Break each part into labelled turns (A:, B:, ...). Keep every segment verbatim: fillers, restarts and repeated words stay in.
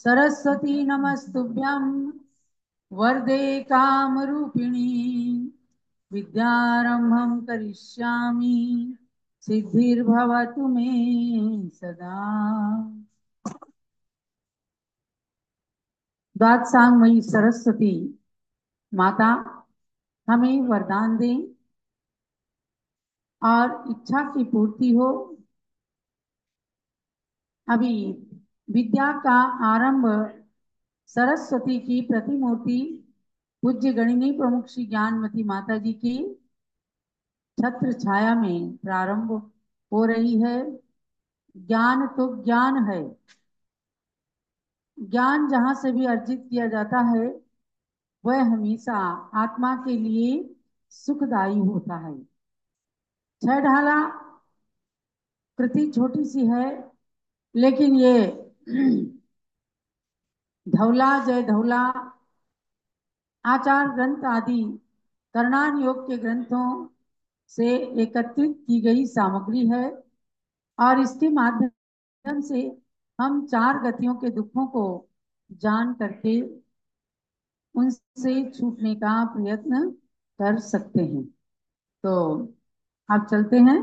A: सरस्वती नमस्तुभ्यं वरदे कामरूपिणी विद्यारंभं करिष्यामि सिद्धिर्भवतु मे सदा। द्वादशांगमयी सरस्वती माता हमें वरदान दें और इच्छा की पूर्ति हो। अभी विद्या का आरंभ सरस्वती की प्रतिमूर्ति पूज्य गणिनी प्रमुख श्री ज्ञानमती माता जी की छत्र छाया में प्रारंभ हो रही है। ज्ञान तो ज्ञान है। ज्ञान जहां से भी अर्जित किया जाता है वह हमेशा आत्मा के लिए सुखदायी होता है। छह ढाला कृति छोटी सी है, लेकिन ये धौला जय धौला आचार ग्रंथ आदि करणान योग के ग्रंथों से एकत्रित की गई सामग्री है और इसके माध्यम से हम चार गतियों के दुखों को जान करके उनसे छूटने का प्रयत्न कर सकते हैं। तो आप चलते हैं।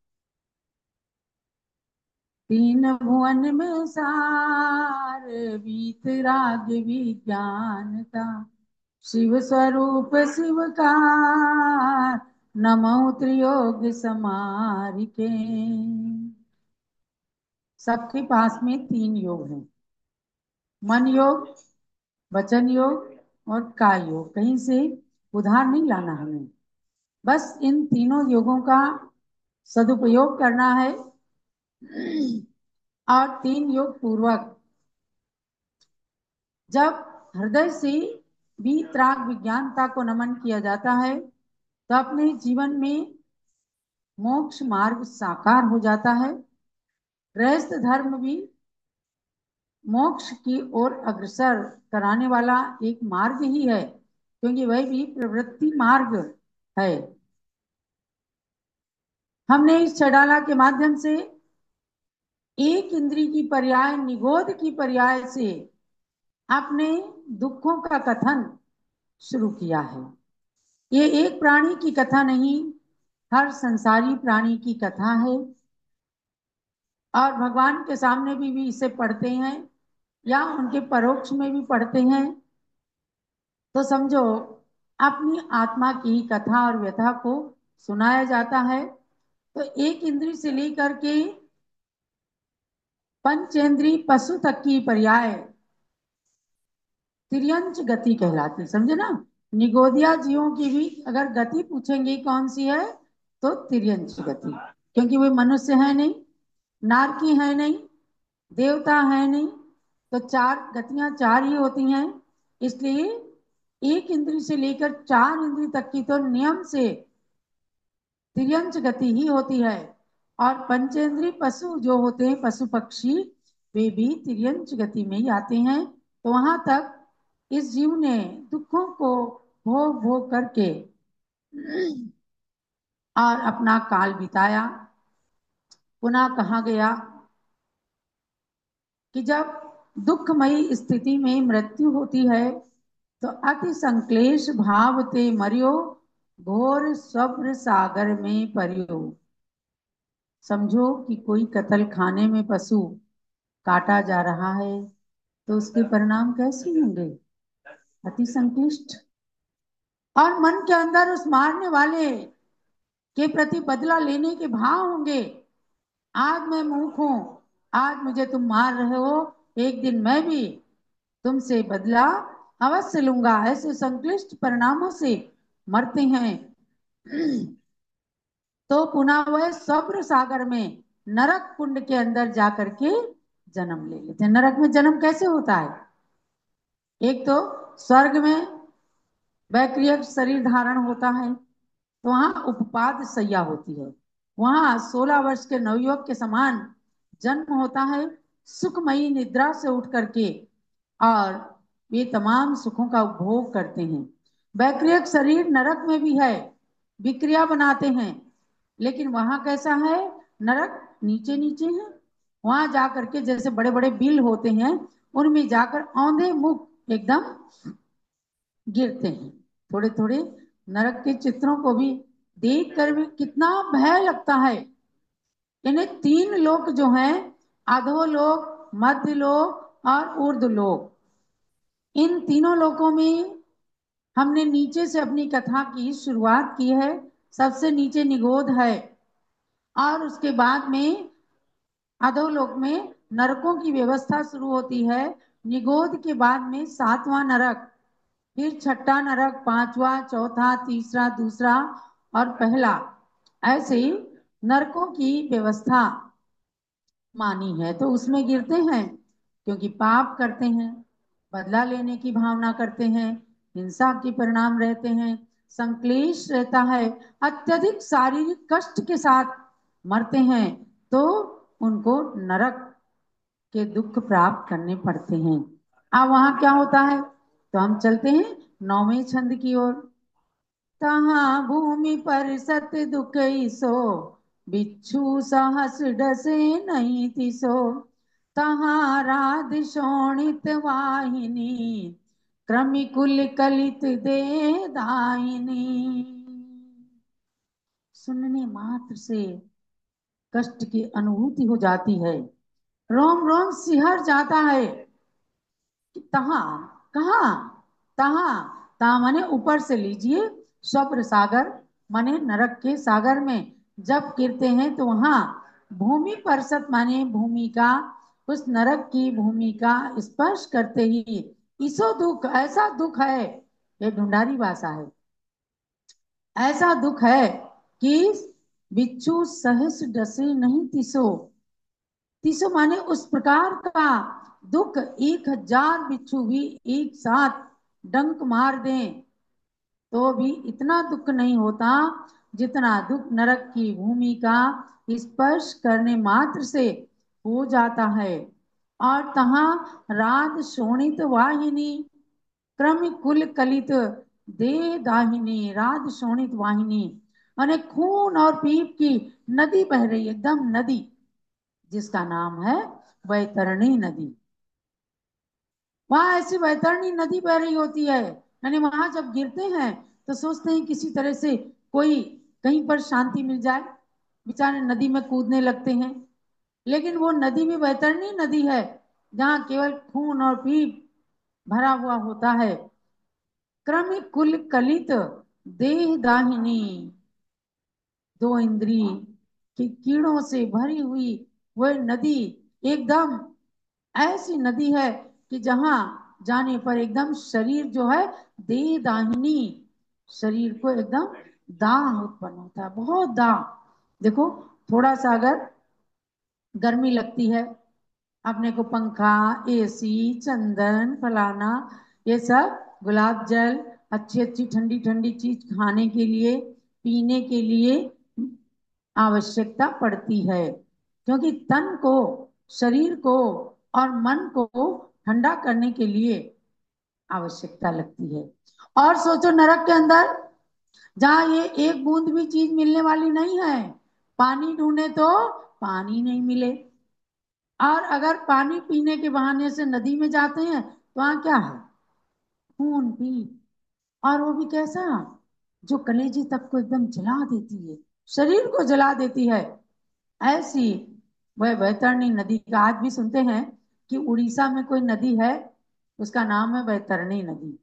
A: तीन भुवन में सार वीतराग विज्ञान का शिव स्वरूप शिव का नमो त्रियोग समारिके। सबके पास में तीन योग हैं, मन योग, वचन योग और काय योग। कहीं से उधार नहीं लाना हमें, बस इन तीनों योगों का सदुपयोग करना है और तीन योग पूर्वक जब हृदय से वीतराग विज्ञानता को नमन किया जाता है तो अपने जीवन में मोक्ष मार्ग साकार हो जाता है। गृहस्थ धर्म भी मोक्ष की ओर अग्रसर कराने वाला एक मार्ग ही है, क्योंकि वह भी प्रवृत्ति मार्ग है। हमने इस छडाला के माध्यम से एक इंद्री की पर्याय निगोद की पर्याय से अपने दुखों का कथन शुरू किया है। ये एक प्राणी की कथा नहीं, हर संसारी प्राणी की कथा है और भगवान के सामने भी, भी इसे पढ़ते हैं या उनके परोक्ष में भी पढ़ते हैं तो समझो अपनी आत्मा की कथा और व्यथा को सुनाया जाता है। तो एक इंद्री से लेकर के पंचेंद्री पशु तक की पर्याय तिर्यंच गति कहलाती, समझे ना। निगोदिया जीवों की भी अगर गति पूछेंगे कौन सी है तो तिर्यंच गति, क्योंकि वे मनुष्य है नहीं, नारकी है नहीं, देवता है नहीं, तो चार गतियां चार ही होती हैं। इसलिए एक इंद्री से लेकर चार इंद्री तक की तो नियम से तिर्यंच गति ही होती है और पंचेंद्री पशु जो होते हैं, पशु पक्षी, वे भी तिर्यंच गति में ही आते हैं। तो वहां तक इस जीव ने दुखों को भोग भोग करके और अपना काल बिताया। पुनः कहा गया कि जब दुखमयी स्थिति में मृत्यु होती है तो अति संक्लेश भाव ते मरियो घोर स्वप्न सागर में परियो। समझो कि कोई कत्ल खाने में पशु काटा जा रहा है तो उसके परिणाम कैसे होंगे, अति संक्लिष्ट। और मन के अंदर उस मारने वाले के प्रति बदला लेने के भाव होंगे। आज मैं मूर्ख हूं, आज मुझे तुम मार रहे हो, एक दिन मैं भी तुमसे बदला अवश्य लूंगा। ऐसे संक्लिष्ट परिणामों से मरते हैं तो पुनः वह सब्र सागर में नरक कुंड के अंदर जाकर के जन्म ले लेते हैं। नरक में जन्म कैसे होता है? एक तो स्वर्ग में वैक्रिय शरीर धारण होता है तो वहां उपपाद सैया होती है, वहां सोलह वर्ष के नवयुवक के समान जन्म होता है, सुखमयी निद्रा से उठ करके, और वे तमाम सुखों का उपभोग करते हैं। वैक्रिय शरीर नरक में भी है, विक्रिया बनाते हैं, लेकिन वहां कैसा है? नरक नीचे नीचे है। वहां जाकर के जैसे बड़े बड़े बिल होते हैं उनमें जाकर औंधे मुख एकदम गिरते हैं। थोड़े थोड़े नरक के चित्रों को भी देख कर भी कितना भय लगता है। इन्हें तीन लोक जो हैं, अधोलोक, मध्य लोक और ऊर्ध्व लोक, इन तीनों लोकों में हमने नीचे से अपनी कथा की शुरुआत की है। सबसे नीचे निगोध है और उसके बाद में अधोलोक में नरकों की व्यवस्था शुरू होती है। निगोध के बाद में सातवां नरक, फिर छठा नरक, पांचवा, चौथा, तीसरा, दूसरा और पहला, ऐसे नरकों की व्यवस्था मानी है। तो उसमें गिरते हैं क्योंकि पाप करते हैं, बदला लेने की भावना करते हैं, हिंसा के परिणाम रहते हैं, संक्लेश रहता है, अत्यधिक शारीरिक कष्ट के साथ मरते हैं, तो उनको नरक के दुख प्राप्त करने पड़ते हैं। अब वहां क्या होता है, तो हम चलते हैं नौवें छंद की ओर। तहाँ भूमि पर सत दुख सो, बिच्छू सहस डसे नहीं तिसो। तहाँ राध शोणित वाहिनी, क्रमिकुल कलित दे दाहिनी। सुनने मात्र से कष्ट की अनुभूति हो जाती है, रोम रोम सिहर जाता है कि तहा, कहा, तहा, ता माने ऊपर से लीजिए, स्वप्र सागर माने नरक के सागर में जब गिरते हैं तो वहां भूमि परसत माने भूमि का, उस नरक की भूमि का स्पर्श करते ही इसो दुख, ऐसा दुख है, ये ढूंढारी भाषा है, ऐसा दुख है कि बिच्छू सहस डसे नहीं तिसो। तिसो माने उस प्रकार का दुख एक हजार बिच्छू भी एक साथ डंक मार दें तो भी इतना दुख नहीं होता जितना दुख नरक की भूमि का स्पर्श करने मात्र से हो जाता है। और तहाँ रात शोणित वाहिनी, क्रम कुल कलित दे दाहिनी। रात शोणित वाहिनी माने खून और पीप की नदी बह रही, एकदम नदी, जिसका नाम है वैतरणी नदी। वहां ऐसी वैतरणी नदी बह रही होती है, यानी वहां जब गिरते हैं तो सोचते हैं किसी तरह से कोई कहीं पर शांति मिल जाए, बेचारे नदी में कूदने लगते हैं, लेकिन वो नदी भी वैतरणी नदी है जहाँ केवल खून और पीप भरा हुआ होता है। क्रम कुल कलित देह दाहिनी, दो इंद्री की कीड़ों से भरी हुई वह नदी एकदम ऐसी नदी है कि जहां जाने पर एकदम शरीर जो है देह दाहिनी, शरीर को एकदम दाह उत्पन्न होता है, बहुत दाह। देखो थोड़ा सा अगर गर्मी लगती है, अपने को पंखा, एसी, चंदन, फलाना, ये सब गुलाब जल, अच्छी अच्छी ठंडी ठंडी चीज खाने के लिए, पीने के लिए आवश्यकता पड़ती है, क्योंकि तन को, शरीर को और मन को ठंडा करने के लिए आवश्यकता लगती है। और सोचो नरक के अंदर जहां ये एक बूंद भी चीज मिलने वाली नहीं है, पानी ढूंढे तो पानी नहीं मिले, और अगर पानी पीने के बहाने से नदी में जाते हैं तो वहां क्या है, खून पी, और वो भी कैसा, जो कलेजे तक को एकदम जला देती है, शरीर को जला देती है। ऐसी वह वैतरणी नदी का आज भी सुनते हैं कि उड़ीसा में कोई नदी है, उसका नाम है वैतरणी नदी।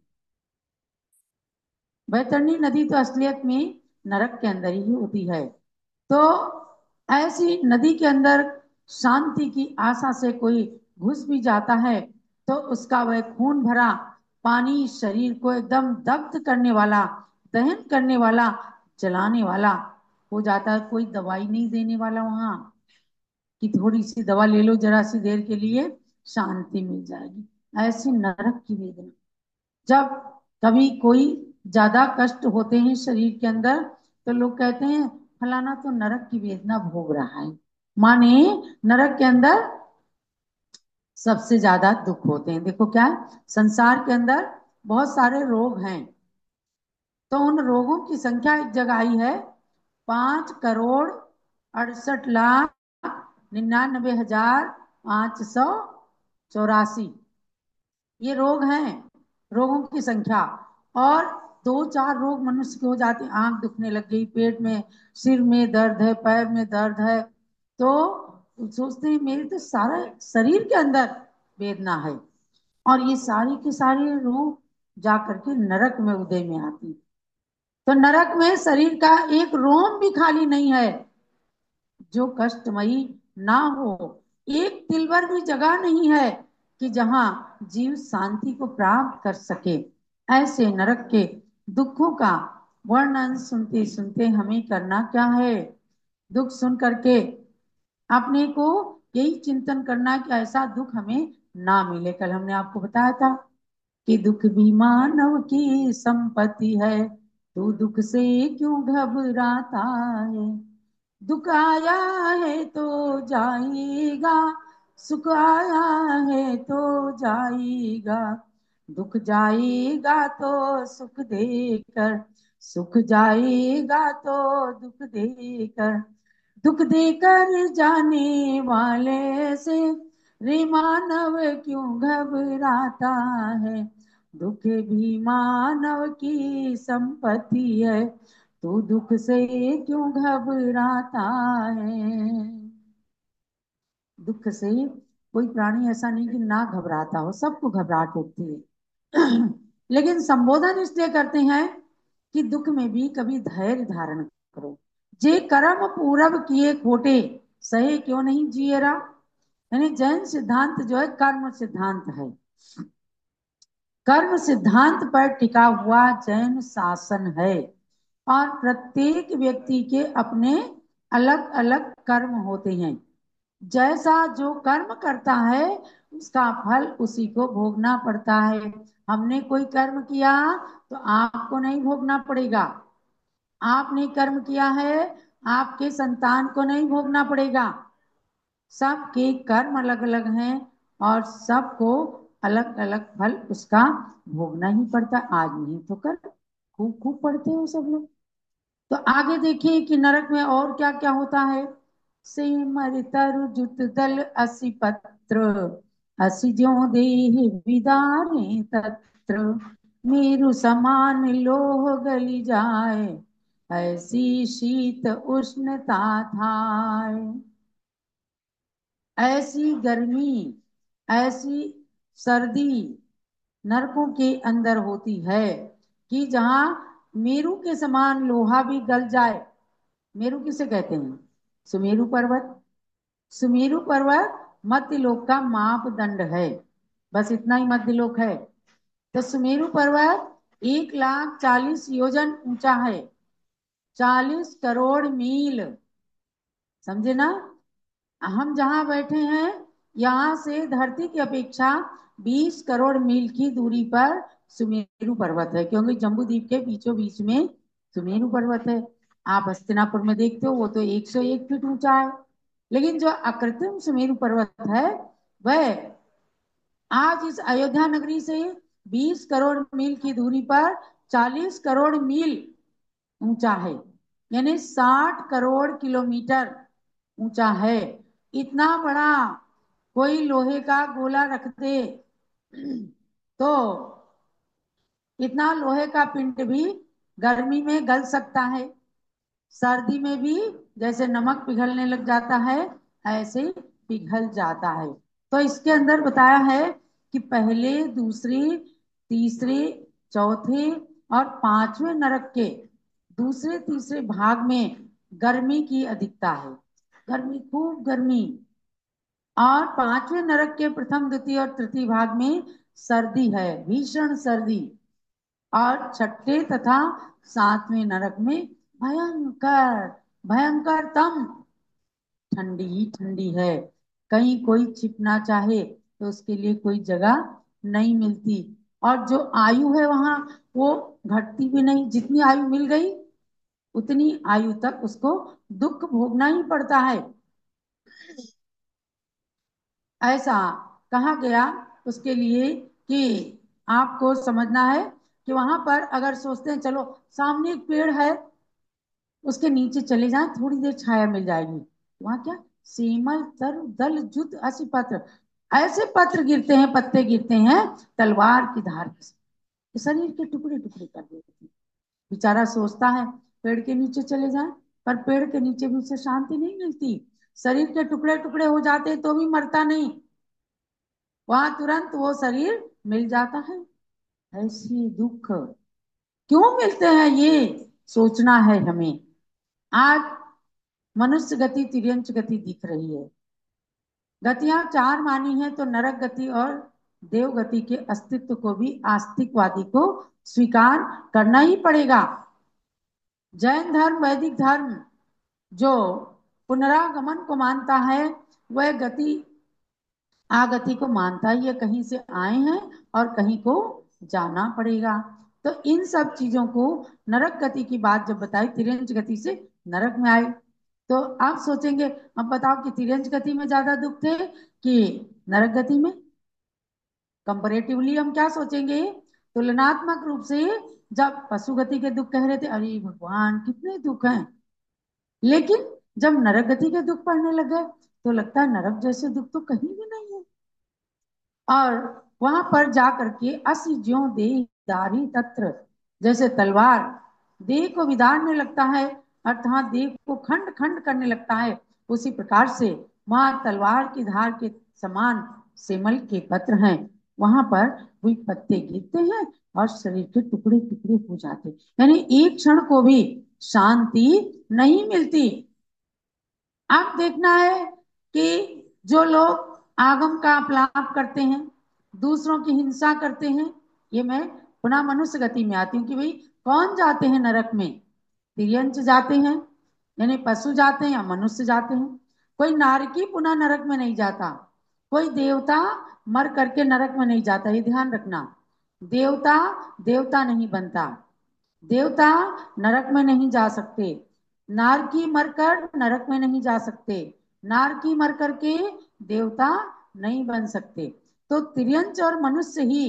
A: वैतरणी नदी तो असलियत में नरक के अंदर ही होती है। तो ऐसी नदी के अंदर शांति की आशा से कोई घुस भी जाता है तो उसका वह खून भरा पानी शरीर को एकदम दग्ध करने वाला, दहन करने वाला, जलाने वाला हो जाता है। कोई दवाई नहीं देने वाला वहां कि थोड़ी सी दवा ले लो जरा सी देर के लिए शांति मिल जाएगी। ऐसी नरक की वेदना, जब कभी कोई ज्यादा कष्ट होते हैं शरीर के अंदर तो लोग कहते हैं फलाना तो नरक की वेदना भोग रहा है, माने नरक के अंदर सबसे ज्यादा दुख होते हैं। देखो क्या है, संसार के अंदर बहुत सारे रोग हैं, तो उन रोगों की संख्या एक जगह आई है, पांच करोड़ अड़सठ लाख निन्यानबे हजार पांच सौ चौरासी। ये रोग हैं, रोगों की संख्या। और दो चार रोग मनुष्य के हो जाते हैं, आंख दुखने लग गई, पेट में, सिर में दर्द है, पैर में दर्द है, तो सोचते हैं मेरे तो सारा शरीर के अंदर वेदना है। और ये सारी की सारी रूह जा करके नरक में उदय में आती। तो नरक में शरीर का एक रोम भी खाली नहीं है जो कष्टमयी ना हो। एक तिल भर भी जगह नहीं है कि जहां जीव शांति को प्राप्त कर सके। ऐसे नरक के दुखों का वर्णन सुनते सुनते हमें करना क्या है? दुख सुन करके अपने को यही चिंतन करना कि ऐसा दुख हमें ना मिले। कल हमने आपको बताया था कि दुख भी मानव की संपत्ति है, तू दुख से क्यों घबराता है। दुख आया है तो जाएगा, सुख आया है तो जाएगा, दुख जाएगा तो सुख देकर, सुख जाएगा तो दुख देकर, दुख देकर जाने वाले से रे मानव क्यों घबराता है। दुख भी मानव की संपत्ति है, तू दुख से क्यों घबराता है। दुख से कोई प्राणी ऐसा नहीं कि ना घबराता हो, सबको घबराहट होती है। लेकिन संबोधन इसलिए करते हैं कि दुख में भी कभी धैर्य धारण करो। जे कर्म पूरब किए खोटे, सहे क्यों नहीं जिएरा। यानी जैन सिद्धांत जो है कर्म सिद्धांत है। कर्म सिद्धांत पर टिका हुआ जैन शासन है। और प्रत्येक व्यक्ति के अपने अलग अलग कर्म होते हैं। जैसा जो कर्म करता है उसका फल उसी को भोगना पड़ता है। हमने कोई कर्म किया तो आपको नहीं भोगना पड़ेगा। आपने कर्म किया है, आपके संतान को नहीं भोगना पड़ेगा। सबके कर्म अलग अलग हैं और सबको अलग अलग फल उसका भोगना ही पड़ता। आज नहीं तो कल खूब खूब पढ़ते हो सब लोग। तो आगे देखिए कि नरक में और क्या क्या होता है। सिमर तरु जुत दल असि पत्र, असि ज्यों देह विदारे तत्र, मेरु समान लोह गली जाए, ऐसी शीत उष्णता थाय। ऐसी गर्मी, ऐसी सर्दी नरकों के अंदर होती है कि जहां मेरु के समान लोहा भी गल जाए। मेरु किसे कहते हैं? सुमेरु पर्वत। सुमेरु पर्वत मध्यलोक का मापदंड है। बस इतना ही मध्यलोक है। तो सुमेरु पर्वत एक लाख चालीस योजन ऊंचा है, चालीस करोड़ मील। समझे ना? हम जहां बैठे हैं यहां से धरती की अपेक्षा बीस करोड़ मील की दूरी पर सुमेरु पर्वत है, क्योंकि जम्बू द्वीप के बीचों बीच में सुमेरु पर्वत है। आप हस्तिनापुर में देखते हो वो तो एक सौ एक फीट ऊंचा है। लेकिन जो अकृत्रिम सुमेरु पर्वत है वह आज इस अयोध्या नगरी से बीस करोड़ मील की दूरी पर चालीस करोड़ मील ऊंचा है, यानी साठ करोड़ किलोमीटर ऊंचा है। इतना बड़ा कोई लोहे का गोला रख दे तो इतना लोहे का पिंड भी गर्मी में गल सकता है। सर्दी में भी जैसे नमक पिघलने लग जाता है ऐसे पिघल जाता है। तो इसके अंदर बताया है कि पहले, दूसरे, तीसरे, चौथे और पांचवें नरक के दूसरे तीसरे भाग में गर्मी की अधिकता है। गर्मी, खूब गर्मी। और पांचवें नरक के प्रथम, द्वितीय और तृतीय भाग में सर्दी है, भीषण सर्दी। और छठे तथा सातवें नरक में भयंकर भयंकरतम ठंडी ही ठंडी है। कहीं कोई छिपना चाहे तो उसके लिए कोई जगह नहीं मिलती। और जो आयु है वहां वो घटती भी नहीं, जितनी आयु मिल गई उतनी आयु तक उसको दुख भोगना ही पड़ता है। ऐसा कहा गया उसके लिए कि आपको समझना है कि वहां पर अगर सोचते हैं चलो सामने एक पेड़ है उसके नीचे चले जाएं, थोड़ी देर छाया मिल जाएगी, वहां क्या, सेमल तर दल जुत असी पत्र, ऐसे पत्र गिरते हैं, पत्ते गिरते हैं तलवार की धार से, शरीर के टुकड़े टुकड़े कर देती। बेचारा सोचता है पेड़ के नीचे चले जाए, पर पेड़ के नीचे भी उसे शांति नहीं मिलती। शरीर के टुकड़े टुकड़े हो जाते तो भी मरता नहीं, वहां तुरंत वो शरीर मिल जाता है। ऐसी दुख क्यों मिलते हैं, ये सोचना है हमें। आज मनुष्य गति तिर्यंच गति दिख रही है। गतियां चार मानी है तो नरक गति और देव गति के अस्तित्व को भी आस्तिकवादी को स्वीकार करना ही पड़ेगा। जैन धर्म, वैदिक धर्म जो पुनरागमन को मानता है, वह गति आगति को मानता ही है। कहीं से आए हैं और कहीं को जाना पड़ेगा। तो इन सब चीजों को, नरक गति की बात जब बताई, तिर्यंच गति से नरक में आए, तो आप सोचेंगे अब बताओ कि तिर्यंच गति में ज्यादा दुख थे कि नरक गति में। कंपैरेटिवली हम क्या सोचेंगे, तुलनात्मक रूप से जब पशु गति के दुख कह रहे थे, अरे भगवान कितने दुख हैं, लेकिन जब नरक गति के दुख पढ़ने लगे तो लगता है नरक जैसे दुख तो कहीं भी नहीं है। और वहां पर जा करके असि ज्यों देह दारी तत्र, जैसे तलवार देह को विदारने लगता है, अर्थात देह को खंड खंड करने लगता है, उसी प्रकार से वहां तलवार की धार के समान सेमल के पत्र हैं, वहां पर वही पत्ते गिरते हैं और शरीर के टुकड़े टुकड़े हो जाते, यानी एक क्षण को भी शांति नहीं मिलती। अब देखना है कि जो लोग आगम का अपलाप करते हैं, दूसरों की हिंसा करते हैं, ये मैं पुनः मनुष्य गति में आती हूँ कि भाई कौन जाते हैं नरक में, तिर्यंच जाते हैं यानी पशु जाते हैं या मनुष्य जाते हैं। कोई नारकी पुनः नरक में नहीं जाता, कोई देवता मर करके नरक में नहीं जाता, ये ध्यान रखना। देवता देवता नहीं बनता, देवता नरक में नहीं जा सकते, नारकी मरकर नरक में नहीं जा सकते, नारकी मर करके देवता नहीं बन सकते। तो तिर्यंच और मनुष्य ही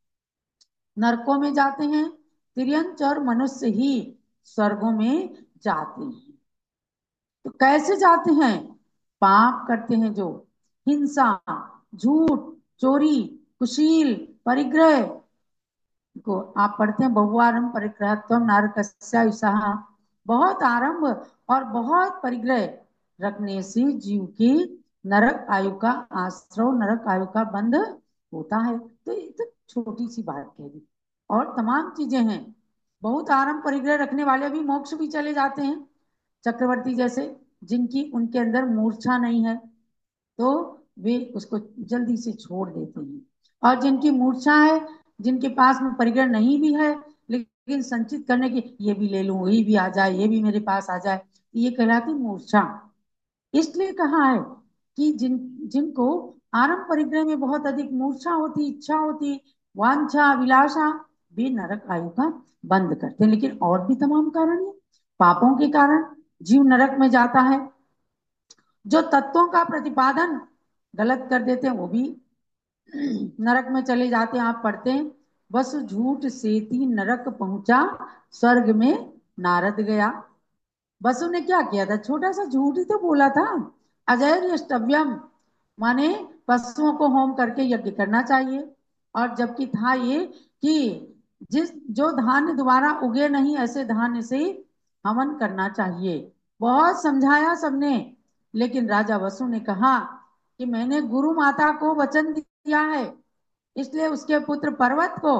A: नरकों में जाते हैं, तिर्यंच और मनुष्य ही स्वर्गों में जाते हैं। तो कैसे जाते हैं, पाप करते हैं जो, हिंसा, झूठ, चोरी, कुशील, परिग्रह को आप पढ़ते हैं, बहुआरंभ परिग्रहत्वम नारकस्या, बहुत आरंभ और बहुत परिग्रह रखने से जीव की नरक आयु का आश्रव, नरक आयु का बंध होता है। तो ये तो छोटी सी बात कह दी, और तमाम चीजें हैं। बहुत आरंभ परिग्रह रखने वाले भी मोक्ष भी चले जाते हैं, चक्रवर्ती जैसे, जिनकी उनके अंदर मूर्छा नहीं है तो वे उसको जल्दी से छोड़ देते हैं, और जिनकी मूर्छा है, जिनके पास में परिग्रह नहीं भी है लेकिन संचित करने की, ये भी ले लूं, वही भी आ जाए, ये भी मेरे पास आ जाए, ये कहलाती मूर्छा। इसलिए कहा है कि जिन जिनको आरंभ परिग्रह में बहुत अधिक मूर्छा होती, इच्छा होती, वांछा, अभिलाषा, वे नरक आयु का बंद करते हैं। लेकिन और भी तमाम कारण है, पापों के कारण जीव नरक में जाता है, जो तत्वों का प्रतिपादन गलत कर देते हैं वो भी नरक में चले जाते हैं। आप पढ़ते हैं, बस झूठ सेती नरक पहुंचा, स्वर्ग में नारद गया। बसु ने क्या किया था, छोटा सा झूठ ही तो बोला था, अजय स्तव्यम, माने पशुओं को होम करके यज्ञ करना चाहिए, और जबकि था ये कि जिस जो धान्य दोबारा उगे नहीं, ऐसे धान्य से हवन करना चाहिए। बहुत समझाया सबने, लेकिन राजा वसु ने कहा कि मैंने गुरु माता को वचन दिया है, इसलिए उसके पुत्र पर्वत को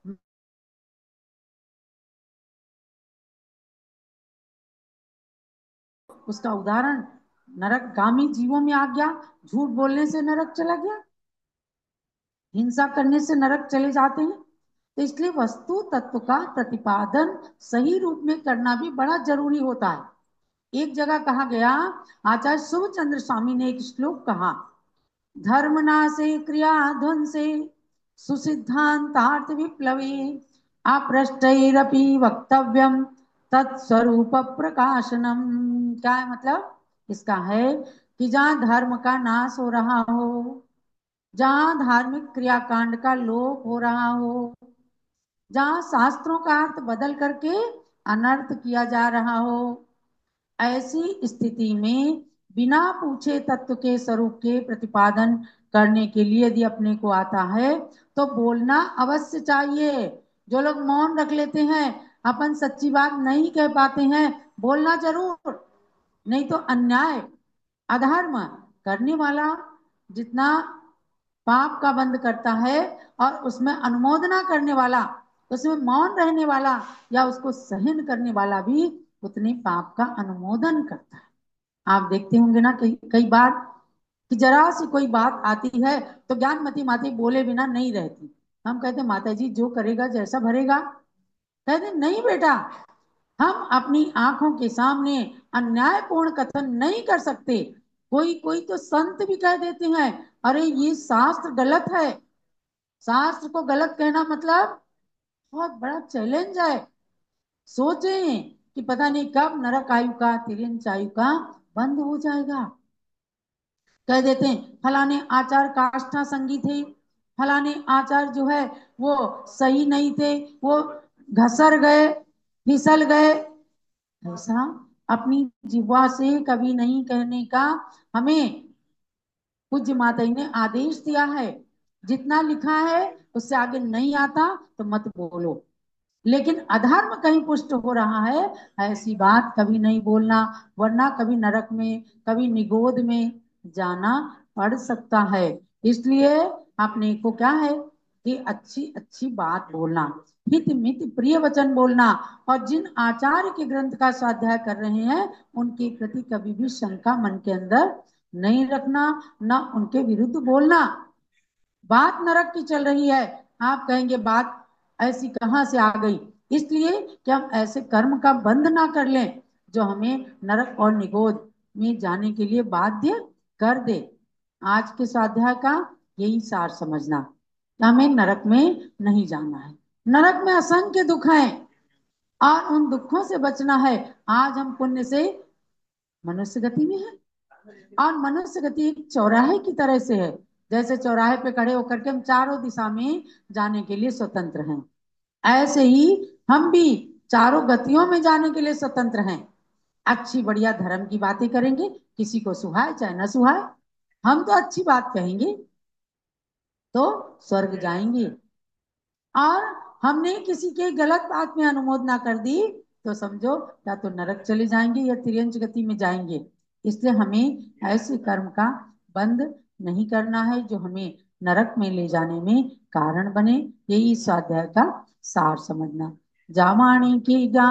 A: उसका उदाहरण नरकगामी जीवों में आ गया। झूठ बोलने से नरक चला गया, हिंसा करने से नरक चले जाते हैं। तो इसलिए वस्तु तत्व का प्रतिपादन सही रूप में करना भी बड़ा जरूरी होता है। एक जगह कहा गया, आचार्य सुभ चंद्र स्वामी ने एक श्लोक कहा, धर्मनाशे क्रिया ध्वंसे सुसिद्धांतार्थ विप्लवे अपृष्टैरपि वक्तव्यम तत्स्वरूप प्रकाशनम। क्या है मतलब, इसका है कि जहां धर्म का नाश हो रहा हो, जहां धार्मिक क्रियाकांड का लोप हो रहा हो, जहां शास्त्रों का अर्थ बदल करके अनर्थ किया जा रहा हो, ऐसी स्थिति में बिना पूछे तत्व के स्वरूप के प्रतिपादन करने के लिए यदि अपने को आता है तो बोलना अवश्य चाहिए। जो लोग मौन रख लेते हैं, अपन सच्ची बात नहीं कह पाते हैं, बोलना जरूर। नहीं तो अन्याय अधर्म करने वाला जितना पाप का बंद करता है, और उसमें अनुमोदना करने वाला, उसमें मौन रहने वाला या उसको सहन करने वाला भी उतने पाप का अनुमोदन करता है। आप देखते होंगे ना कई कई बार कि जरा सी कोई बात आती है तो ज्ञानमती माता बोले बिना नहीं रहती। हम कहते माता जी जो करेगा जैसा भरेगा। कहते नहीं बेटा, हम अपनी आंखों के सामने अन्यायपूर्ण कथन नहीं कर सकते। कोई कोई तो संत भी कह देते हैं अरे ये शास्त्र गलत है। शास्त्र को गलत कहना मतलब बहुत बड़ा चैलेंज है। सोचें कि पता नहीं कब नरक आयु का तिर्यंच आयु का बंद हो जाएगा। कह देते हैं फलाने आचार काष्ठा संगी थे, फलाने आचार जो है वो सही नहीं थे, वो घसर गए, फिसल गए। ऐसा अपनी जिह्वा से कभी नहीं कहने का हमें पूज्य माता जी ने आदेश दिया है। जितना लिखा है उससे आगे नहीं आता तो मत बोलो। लेकिन अधर्म कहीं पुष्ट हो रहा है ऐसी बात कभी नहीं बोलना, वरना कभी नरक में कभी निगोद में जाना पड़ सकता है। इसलिए अपने को क्या है कि अच्छी अच्छी बात बोलना, हित मित प्रिय वचन बोलना, और जिन आचार्य के ग्रंथ का स्वाध्याय कर रहे हैं उनके प्रति कभी भी शंका मन के अंदर नहीं रखना, न उनके विरुद्ध बोलना। बात नरक की चल रही है, आप कहेंगे बात ऐसी कहां से आ गई। इसलिए कि हम ऐसे कर्म का बंध ना कर लें जो हमें नरक और निगोद में जाने के लिए बाध्य कर दे। आज के स्वाध्याय का यही सार समझना कि हमें नरक में नहीं जाना है। नरक में असंख्य दुख हैं और उन दुखों से बचना है। आज हम पुण्य से मनुष्य गति में है, और मनुष्य गति एक चौराहे की तरह से है। जैसे चौराहे पे खड़े होकर के हम चारों दिशा में जाने के लिए स्वतंत्र हैं, ऐसे ही हम भी चारों गतियों में जाने के लिए स्वतंत्र हैं। अच्छी बढ़िया धर्म की बातें करेंगे, किसी को सुहाए चाहे न सुहाए, हम तो अच्छी बात कहेंगे तो स्वर्ग जाएंगे। और हमने किसी के गलत बात में अनुमोदना कर दी तो समझो या तो नरक चले जाएंगे या तिर्यंच गति में जाएंगे। इसलिए हमें ऐसे कर्म का बंद नहीं करना है जो हमें नरक में ले जाने में कारण बने। यही स्वाध्याय का सार समझना। जामाणी की